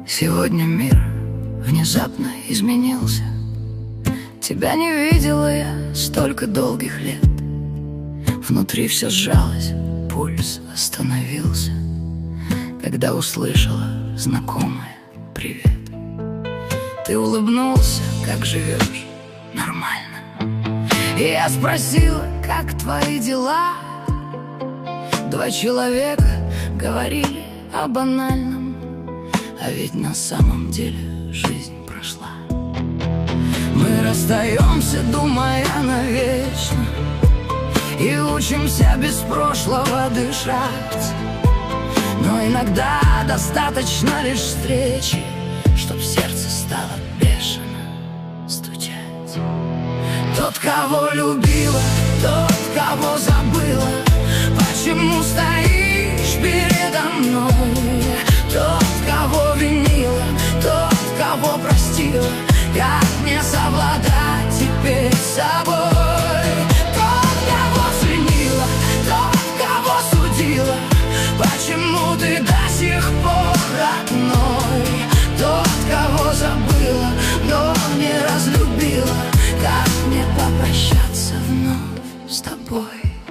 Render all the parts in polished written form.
Сегодня мир внезапно изменился. Тебя не видела я столько долгих лет. Внутри все сжалось, пульс остановился, когда услышала знакомое «Привет». Ты улыбнулся, как живешь, нормально. И я спросила, как твои дела. Два человека говорили о банальном, а ведь на самом деле жизнь прошла. Мы расстаемся, думая навечно, и учимся без прошлого дышать. Но иногда достаточно лишь встречи, чтоб сердце стало бешено стучать. Тот, кого любила, тот, кого забыла, почему стоишь передо мной? Тот, кого винила, тот, кого простила, как мне совладать теперь с собой? Тот, кого ценила, тот, кого судила, почему ты до сих пор родной? Тот, кого забыла, но не разлюбила, как мне попрощаться вновь с тобой?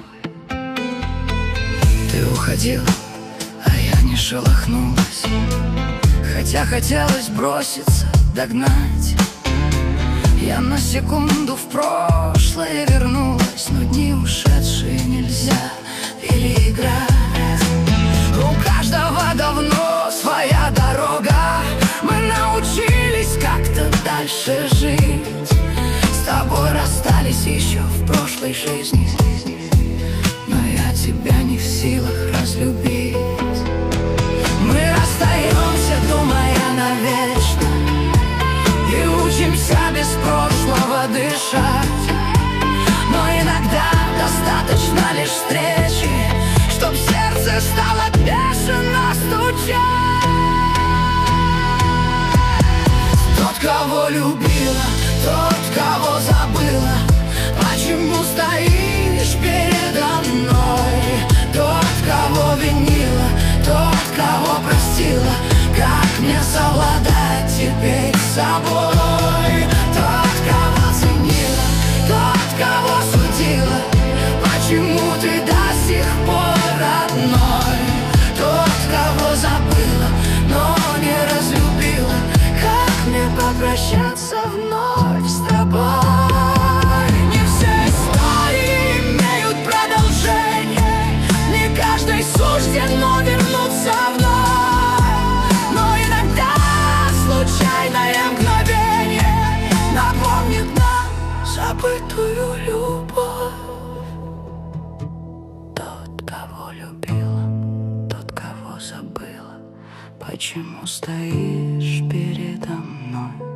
Ты уходила, а я не шелохнулась, хотя хотелось броситься, догнать. Я на секунду в прошлое вернулась, но дни ушедшие нельзя переиграть. У каждого давно своя дорога, мы научились как-то дальше жить. С тобой расстались еще в прошлой жизни, но я тебя не в силах разлюбить. Мы расстаемся, думая навечно, и учимся без прошлого дышать. Но иногда достаточно лишь встречи, чтоб сердце стало бешено стучать. Тот, кого любила, тот, кого забыла, почему стоишь передо мной? Тот, кого винила, тот, кого простила, как мне совладать теперь с собой? Тот, кого ценила, тот, кого судила, почему ты до сих пор родной? Тот, кого забыла, но не разлюбила, как мне попрощаться вновь с тобой? Не все истории имеют продолжение, не каждой суждено вернуться вновь. Но иногда случайное мгновение напомнит нам забытую любовь. Тот, кого любила, тот, кого забыла, почему стоишь передо мной?